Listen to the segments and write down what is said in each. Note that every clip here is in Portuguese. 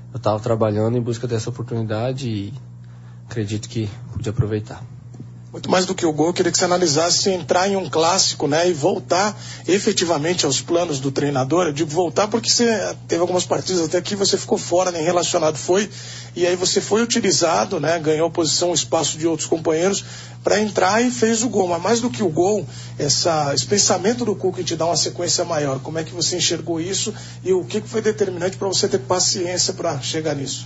eu estava trabalhando em busca dessa oportunidade e acredito que pude aproveitar. Muito mais do que o gol, eu queria que você analisasse entrar em um clássico, né, e voltar efetivamente aos planos do treinador. Eu digo voltar porque você teve algumas partidas até que você ficou fora, nem relacionado foi, e aí você foi utilizado, né, ganhou posição, espaço de outros companheiros para entrar e fez o gol. Mas mais do que o gol, esse pensamento do Cuca em te dar uma sequência maior, como é que você enxergou isso e o que foi determinante para você ter paciência para chegar nisso?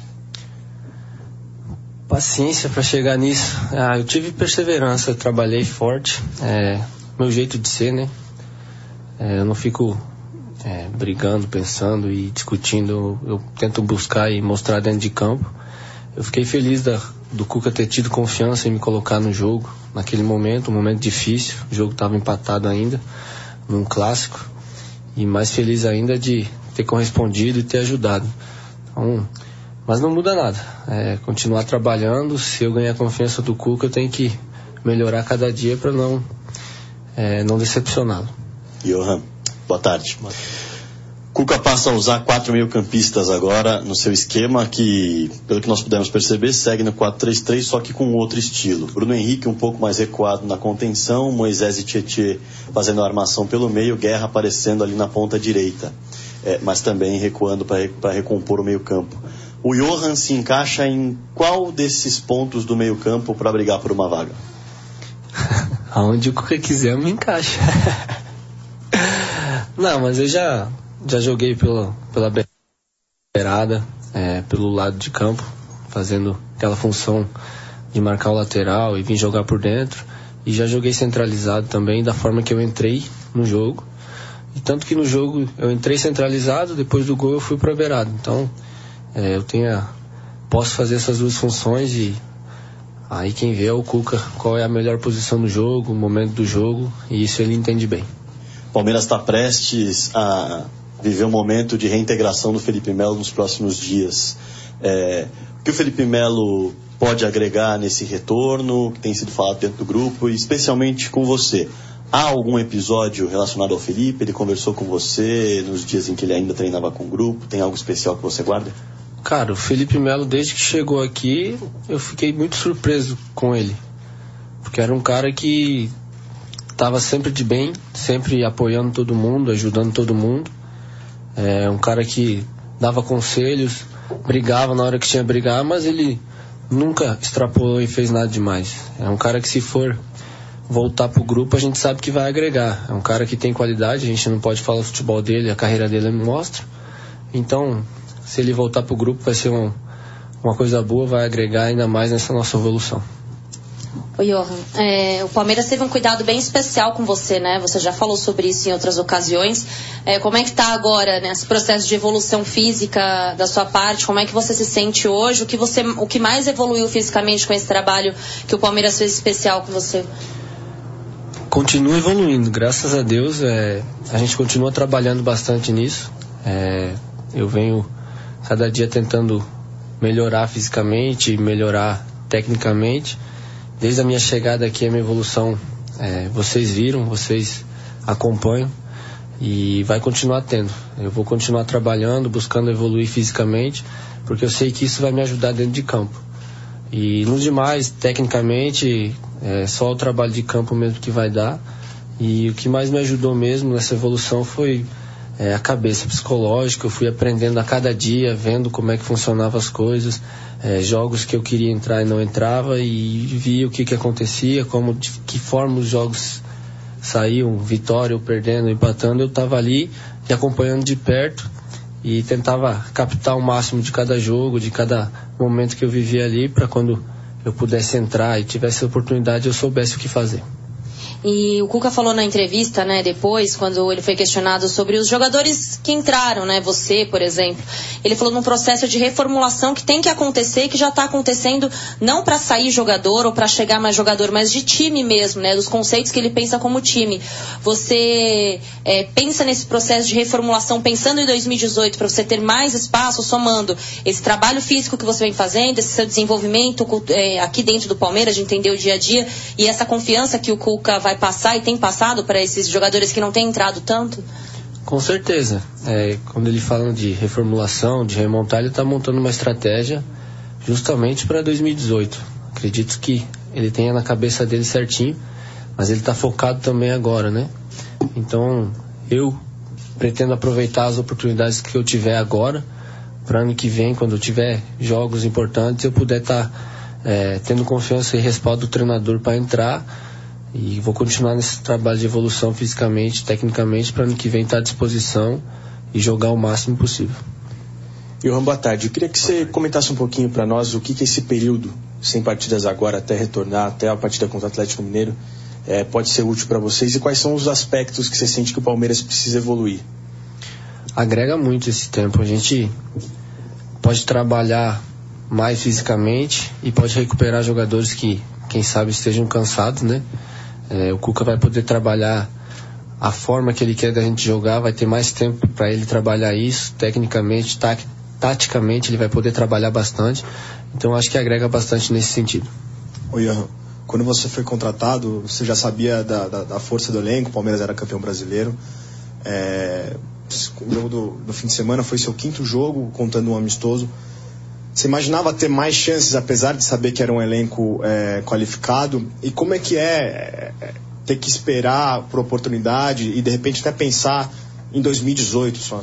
Paciência para chegar nisso. Eu tive perseverança, eu trabalhei forte, meu jeito de ser, né? Eu não fico brigando, pensando e discutindo, eu tento buscar e mostrar dentro de campo. Eu fiquei feliz do Cuca ter tido confiança em me colocar no jogo, naquele momento, um momento difícil, o jogo estava empatado ainda, num clássico, e mais feliz ainda de ter correspondido e ter ajudado. Então, mas não muda nada, continuar trabalhando. Se eu ganhar a confiança do Cuca, eu tenho que melhorar cada dia para não decepcioná-lo. Johan, boa tarde. Cuca passa a usar 4 meio-campistas agora no seu esquema, que, pelo que nós pudemos perceber, segue no 4-3-3, só que com outro estilo. Bruno Henrique um pouco mais recuado na contenção, Moisés e Tietê fazendo a armação pelo meio, Guerra aparecendo ali na ponta direita, mas também recuando para recompor o meio-campo. O Johan se encaixa em qual desses pontos do meio-campo para brigar por uma vaga? Aonde o Cuca quiser, eu me encaixo. Não, mas eu já joguei pela beirada, pelo lado de campo, fazendo aquela função de marcar o lateral e vir jogar por dentro. E já joguei centralizado também, da forma que eu entrei no jogo. E tanto que no jogo eu entrei centralizado, depois do gol eu fui para beirada. Então, posso fazer essas duas funções e aí quem vê é o Cuca, qual é a melhor posição no jogo, o momento do jogo, e isso ele entende bem. O Palmeiras está prestes a viver um momento de reintegração do Felipe Melo nos próximos dias. O que o Felipe Melo pode agregar nesse retorno, que tem sido falado dentro do grupo, e especialmente com você? Há algum episódio relacionado ao Felipe? Ele conversou com você nos dias em que ele ainda treinava com o grupo? Tem algo especial que você guarda? Cara, o Felipe Melo, desde que chegou aqui, eu fiquei muito surpreso com ele. Porque era um cara que estava sempre de bem, sempre apoiando todo mundo, ajudando todo mundo. Um cara que dava conselhos, brigava na hora que tinha que brigar, mas ele nunca extrapolou e fez nada demais. É um cara que, se for voltar pro grupo, a gente sabe que vai agregar. É um cara que tem qualidade, a gente não pode falar do futebol dele, a carreira dele mostra. Então, se ele voltar pro grupo, vai ser uma coisa boa, vai agregar ainda mais nessa nossa evolução. Ô Johan, o Palmeiras teve um cuidado bem especial com você, né? Você já falou sobre isso em outras ocasiões. Como é que tá agora nesse processo de evolução física da sua parte? Como é que você se sente hoje? O que mais evoluiu fisicamente com esse trabalho que o Palmeiras fez especial com você? Continua evoluindo, graças a Deus. A gente continua trabalhando bastante nisso. Eu venho cada dia tentando melhorar fisicamente, melhorar tecnicamente. Desde a minha chegada aqui, a minha evolução, vocês viram, vocês acompanham, e vai continuar tendo. Eu vou continuar trabalhando, buscando evoluir fisicamente, porque eu sei que isso vai me ajudar dentro de campo. E nos demais, tecnicamente, só o trabalho de campo mesmo que vai dar. E o que mais me ajudou mesmo nessa evolução foi a cabeça psicológica. Eu fui aprendendo a cada dia, vendo como é que funcionavam as coisas, jogos que eu queria entrar e não entrava, e via o que acontecia, de que forma os jogos saíam, vitória ou perdendo, empatando. Eu estava ali e acompanhando de perto e tentava captar o máximo de cada jogo, de cada momento que eu vivia ali, para quando eu pudesse entrar e tivesse a oportunidade, eu soubesse o que fazer. E o Cuca falou na entrevista, né, depois, quando ele foi questionado sobre os jogadores que entraram, né, você, por exemplo. Ele falou num processo de reformulação que tem que acontecer, que já está acontecendo, não para sair jogador ou para chegar mais jogador, mas de time mesmo, né, dos conceitos que ele pensa como time. Você pensa nesse processo de reformulação, pensando em 2018, para você ter mais espaço, somando esse trabalho físico que você vem fazendo, esse seu desenvolvimento aqui dentro do Palmeiras, de entender o dia a dia, e essa confiança que o Cuca vai passar e tem passado para esses jogadores que não têm entrado tanto? Com certeza. Quando ele fala de reformulação, de remontar, ele está montando uma estratégia justamente para 2018. Acredito que ele tenha na cabeça dele certinho, mas ele está focado também agora, né? Então, eu pretendo aproveitar as oportunidades que eu tiver agora, para ano que vem, quando eu tiver jogos importantes, eu puder estar tendo confiança e respaldo do treinador para entrar, e vou continuar nesse trabalho de evolução fisicamente, tecnicamente, para ano que vem estar à disposição e jogar o máximo possível. Johan, boa tarde. Eu queria que você comentasse um pouquinho para nós o que esse período, sem partidas agora, até retornar, até a partida contra o Atlético Mineiro, pode ser útil para vocês, e quais são os aspectos que você sente que o Palmeiras precisa evoluir? Agrega muito esse tempo. A gente pode trabalhar mais fisicamente e pode recuperar jogadores que, quem sabe, estejam cansados, né? O Cuca vai poder trabalhar a forma que ele quer da gente jogar, vai ter mais tempo para ele trabalhar isso, tecnicamente, taticamente, ele vai poder trabalhar bastante. Então acho que agrega bastante nesse sentido. Johan, quando você foi contratado, você já sabia da força do elenco, o Palmeiras era campeão brasileiro. O jogo do fim de semana foi seu 5º jogo, contando um amistoso. Você imaginava ter mais chances, apesar de saber que era um elenco qualificado? E como é que ter que esperar por oportunidade e de repente até pensar em 2018 só?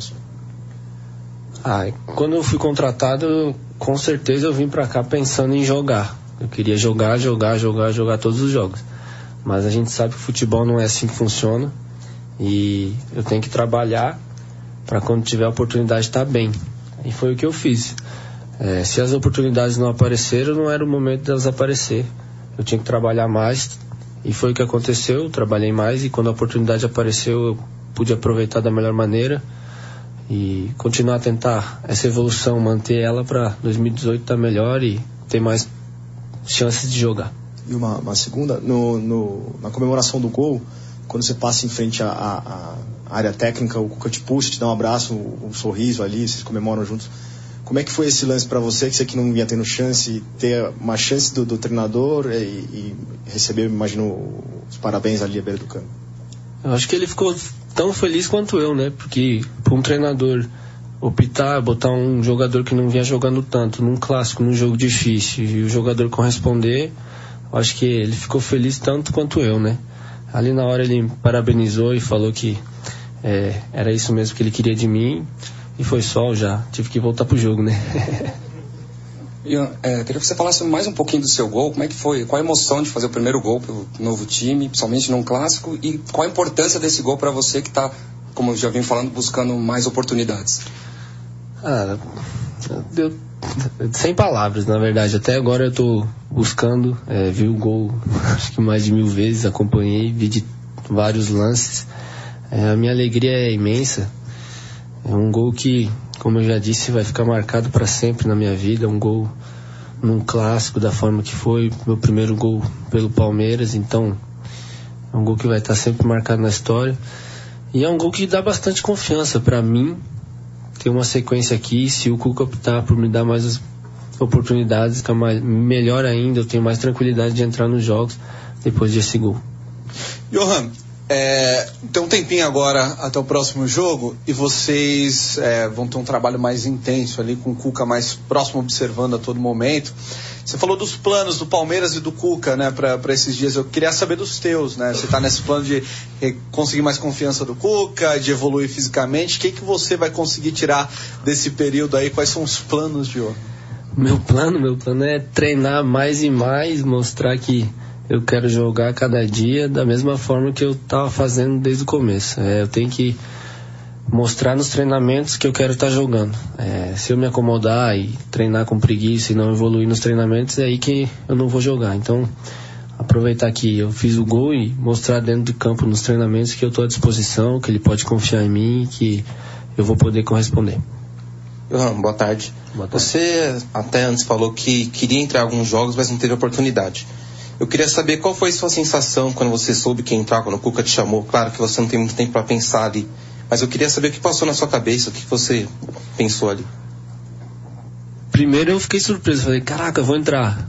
Quando eu fui contratado, com certeza eu vim pra cá pensando em jogar. Eu queria jogar todos os jogos. Mas a gente sabe que o futebol não é assim que funciona. E eu tenho que trabalhar para quando tiver a oportunidade estar bem. E foi o que eu fiz. Se as oportunidades não apareceram, não era o momento delas aparecer. Eu tinha que trabalhar mais. E foi o que aconteceu. Eu trabalhei mais e quando a oportunidade apareceu, eu pude aproveitar da melhor maneira. E continuar a tentar essa evolução, manter ela para 2018 estar melhor e ter mais chances de jogar. E uma segunda, na comemoração do gol, quando você passa em frente à área técnica, o Cuca te puxa, te dá um abraço, um sorriso ali, vocês comemoram juntos. Como é que foi esse lance para você, que você que não ia tendo chance, ter uma chance do treinador e receber, imagino, os parabéns ali à beira do campo? Eu acho que ele ficou tão feliz quanto eu, né? Porque para um treinador botar um jogador que não vinha jogando tanto num clássico, num jogo difícil, e o jogador corresponder, eu acho que ele ficou feliz tanto quanto eu, né? Ali na hora ele me parabenizou e falou que era isso mesmo que ele queria de mim, e foi só, já tive que voltar pro jogo, né? Queria que você falasse mais um pouquinho do seu gol, como é que foi, qual a emoção de fazer o primeiro gol pelo novo time, principalmente num clássico, e qual a importância desse gol para você que está, como eu já vim falando, buscando mais oportunidades? Sem palavras, na verdade. Até agora eu tô buscando, vi o gol acho que mais de 1000 vezes, acompanhei, vi de vários lances. A minha alegria é imensa. É um gol que, como eu já disse, vai ficar marcado para sempre na minha vida. Um gol num clássico da forma que foi, meu primeiro gol pelo Palmeiras, então é um gol que vai estar sempre marcado na história. E é um gol que dá bastante confiança para mim. Tem uma sequência aqui, se o Cuca optar por me dar mais oportunidades, fica melhor ainda, eu tenho mais tranquilidade de entrar nos jogos depois desse gol. Johan, tem um tempinho agora até o próximo jogo e vocês vão ter um trabalho mais intenso ali, com o Cuca mais próximo, observando a todo momento. Você falou dos planos do Palmeiras e do Cuca, né, para esses dias. Eu queria saber dos teus, né? Você está nesse plano de conseguir mais confiança do Cuca, de evoluir fisicamente. O que você vai conseguir tirar desse período aí? Quais são os planos, Johan? Meu plano é treinar mais e mais, mostrar que eu quero jogar cada dia da mesma forma que eu estava fazendo desde o começo. Eu tenho que mostrar nos treinamentos que eu quero estar jogando. Se eu me acomodar e treinar com preguiça e não evoluir nos treinamentos, é aí que eu não vou jogar. Então, aproveitar que eu fiz o gol e mostrar dentro de campo nos treinamentos que eu estou à disposição, que ele pode confiar em mim e que eu vou poder corresponder. Boa tarde. Você até antes falou que queria entrar em alguns jogos, mas não teve oportunidade. Eu queria saber qual foi a sua sensação quando você soube que ia entrar, quando o Cuca te chamou. Claro que você não tem muito tempo para pensar ali, mas eu queria saber o que passou na sua cabeça, o que você pensou ali. Primeiro eu fiquei surpreso, falei, caraca, eu vou entrar.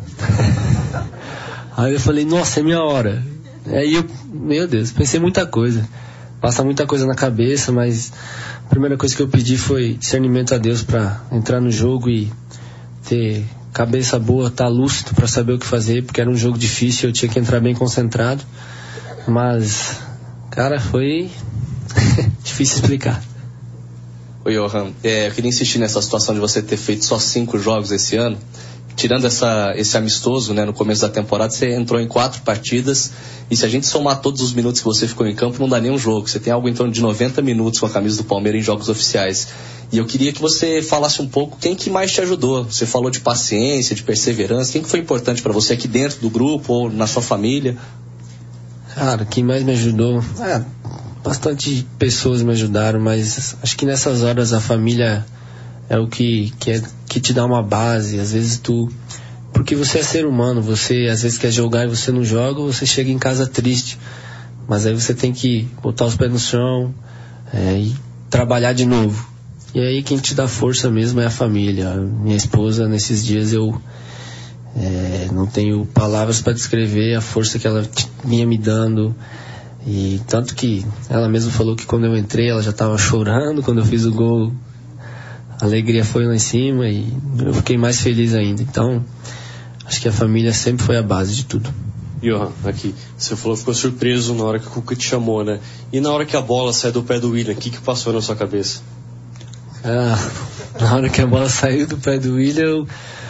Aí eu falei, nossa, é minha hora. Aí meu Deus, pensei muita coisa. passa muita coisa na cabeça, mas a primeira coisa que eu pedi foi discernimento a Deus para entrar no jogo e ter cabeça boa, estar lúcido para saber o que fazer, porque era um jogo difícil, eu tinha que entrar bem concentrado, mas, cara, foi difícil explicar. Oi, Johan, eu queria insistir nessa situação de você ter feito só 5 jogos esse ano. Tirando esse amistoso, né, no começo da temporada, você entrou em 4 partidas, e se a gente somar todos os minutos que você ficou em campo, não dá nem um jogo. Você tem algo em torno de 90 minutos com a camisa do Palmeiras em jogos oficiais. E eu queria que você falasse um pouco quem que mais te ajudou. Você falou de paciência, de perseverança. Quem que foi importante para você aqui dentro do grupo ou na sua família? Cara, quem mais me ajudou? Bastante pessoas me ajudaram, mas acho que nessas horas a família é o que te dá uma base. Às vezes porque você é ser humano, você às vezes quer jogar e você não joga, você chega em casa triste, mas aí você tem que botar os pés no chão e trabalhar de novo. E aí quem te dá força mesmo é a família. Minha esposa, nesses dias eu não tenho palavras para descrever a força que ela vinha me dando. E tanto que ela mesma falou que quando eu entrei ela já estava chorando, quando eu fiz o gol a alegria foi lá em cima e eu fiquei mais feliz ainda. Então acho que a família sempre foi a base de tudo. Johan, aqui, você falou que ficou surpreso na hora que o Cuca te chamou, né? E na hora que a bola saiu do pé do William, o que passou na sua cabeça? Na hora que a bola saiu do pé do William,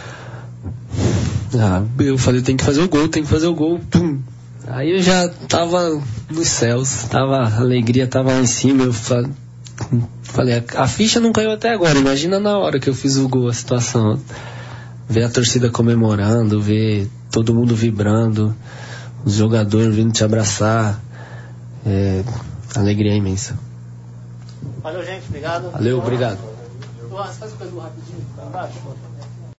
eu falei, tem que fazer o gol, pum. Aí eu já tava nos céus, a alegria tava lá em cima, eu falei, a ficha não caiu até agora, imagina na hora que eu fiz o gol, a situação. Ver a torcida comemorando, ver todo mundo vibrando, os jogadores vindo te abraçar, alegria imensa. Valeu, gente, obrigado. Valeu, obrigado. Faz o rapidinho, tá embaixo.